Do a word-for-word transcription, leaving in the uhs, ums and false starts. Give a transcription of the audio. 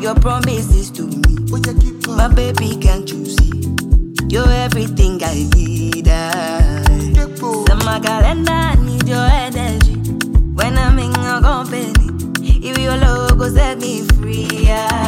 your promises to me. My baby, can't you see? You're everything I need. I. So my calendar, I need your energy. When I'm in your company, if your love go set me free. I.